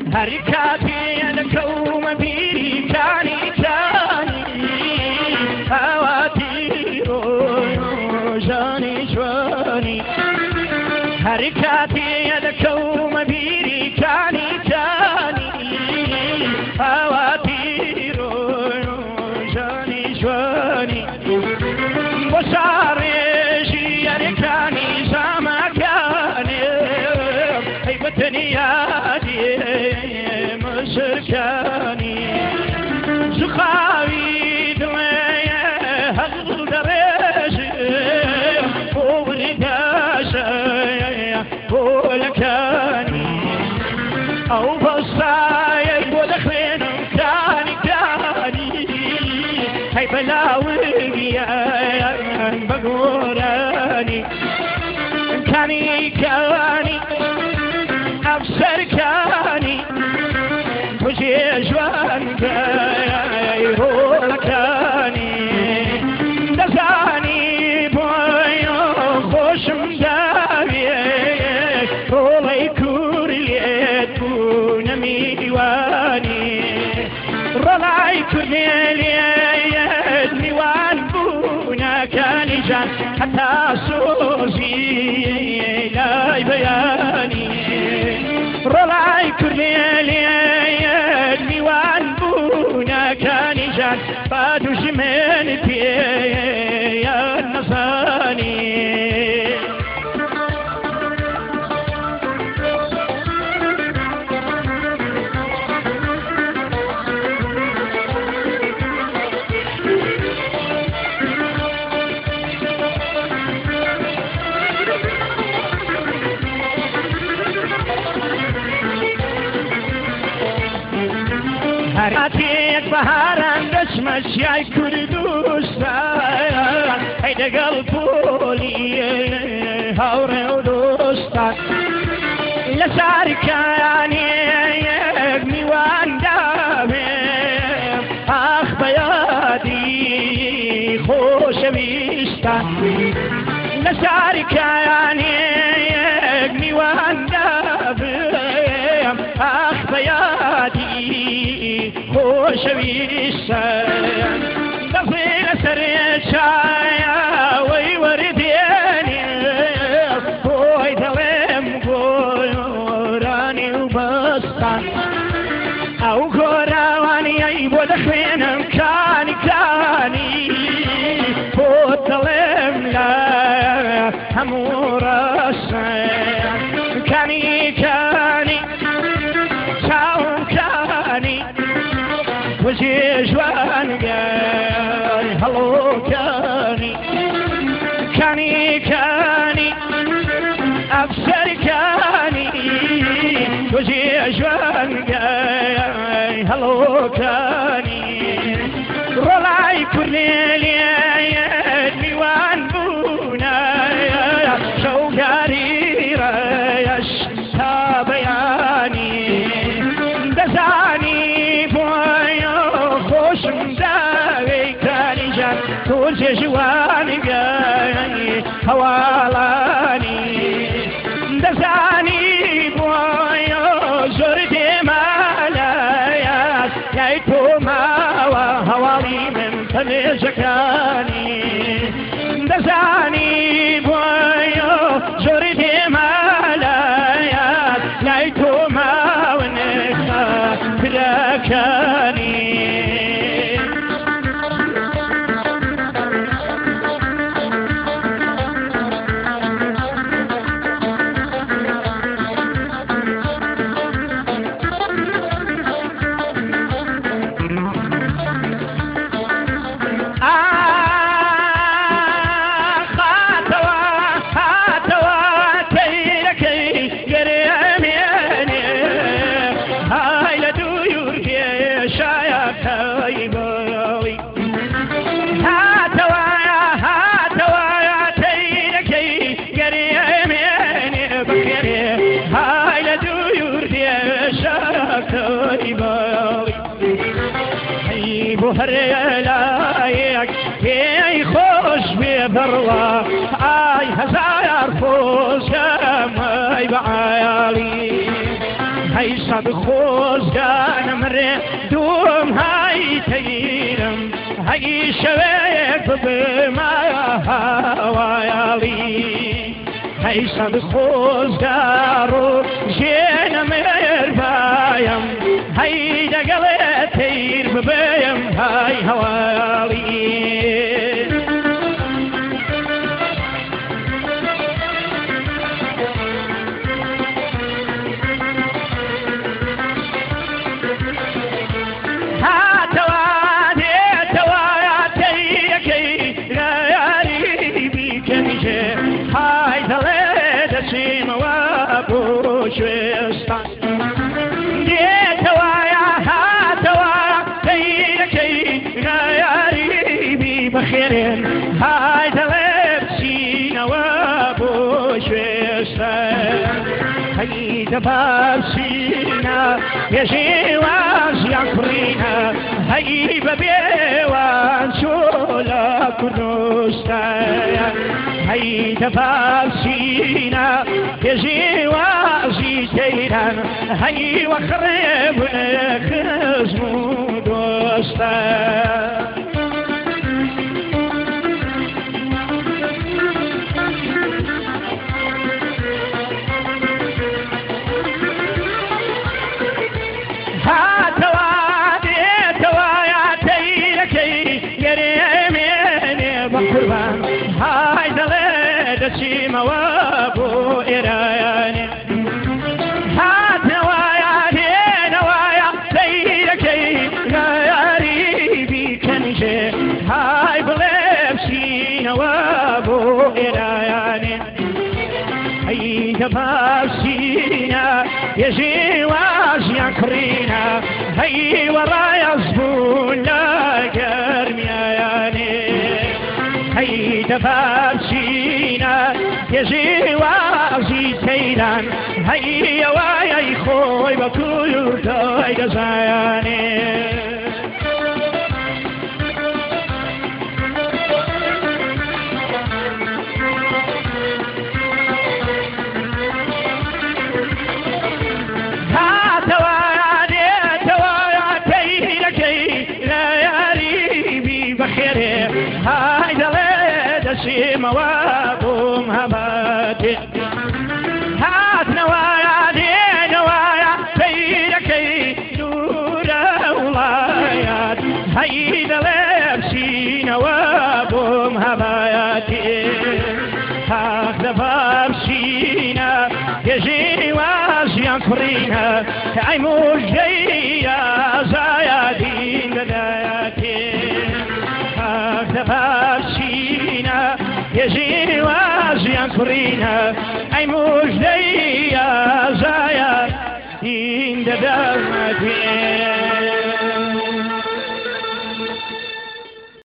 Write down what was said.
هركاتي لكوم بيري كاني هواتي جاني جواني هركاتي لكوم بيري كاني هواتي جاني جواني وصاري يركاني زمكاني هيبتني يادي مسركاني زخاوي دمي هل دريش ورداش ولكاني أو بصايا ودخلين كاني هاي بلاوي بقوراني كاني أبصر كاني وجي جوان كاني دزاني بويو خوش مداوي رولي كورليت بونميواني رولي كورليت ميوان بونا كاني جان حتى صوصي لا بياني رلاي كرلي ميوان بونا كاني جان بادو جمال يا النصاني هراتيك بهاران دشمش ياي كردوستان هيدا قلبولي هوري ودوستان لساركاني ميوان دامي اخ بيادي خوش بيستان لساركاني ميوان دامي اخ بيادي خوش بيستان دفيل سريشايا ويورديني بوي دلم قوراني وبستان او قوراواني ايبو دخوينم كاني بوت دلم لا همورسان كاني شاوم كاني وجي جوان قاي هلو كاني أبصر كاني وجي جوان قاي هلو كاني رلاي كرلي ميوان بونا شوقاري رايش تابياني دزاني توجه جواني قاي هوالاني دزاني بويو زردي مالايات يايتو ماوا هوالي من تنزكاني دزاني بويو زردي مالايات يايتو ماوا نخا فلاكاني هريلايك هي خوش ببروا اي هزار فوز ما بعالي هەی سەد خۆزگانم ڕێ دوم های تەیرم هەی شەوێک ببمە هەوایاڵی هەی سەد خۆزگار و ژێنە مێربایم هەی دەگەڵێ تەیر ببێم های هەواڵی شوێستان دێتەوایە هاتەوایە تەیرەکەی نایاریبی بەخێرێن های دەڵێ بچینەوە بۆ شوێستان هەی دەبا بچینە پێشێوازیان کوڕینە هەی بەبێوان چۆ لە کوردستان هەی دەبا بچینە پێشێوازی تەیران هەی وەخڕێبنە خزم و دۆستان هاتەوا دێتەوایە تەیرەکەی گەرێمێنێ بە قوربان های دەڵێ دەچیمەوە بۆ ئێرایانێ هاتنەوایە دێنەوایە تەیرەکەی نایاریبی کەنیژێ های بڵێ بچینەوە بۆ ئێرایانێ هەی دەبا بچینە پێشێوازیان کوڕینە هەی وەڕایەز بوون لە گەرمیایانێ هەی دەبا بچینە پێشێوازی تەیران هەی ئەوایەی خۆی بە کوردای دەزایانێ هاتەوایە دێتەوایە تەیرەکەی نایاریبی بەخێرێ های دەڵێ دەچێمەوە بۆم هەباتێ هاتنەوایە دێنەوایە تەیرەکەی دوورە وڵایەت هەی دەڵێ بچینەوە بۆم هەباتێ هاخ دەبا بچینە پێشێوازیان کوڕینە کە ئەی موژدەی یازایە دین دەدایەتێ هاخ دەبا بچینە پێشێوازیان کوڕینە ئەی موژدەی یازایە دین دەدایەتێ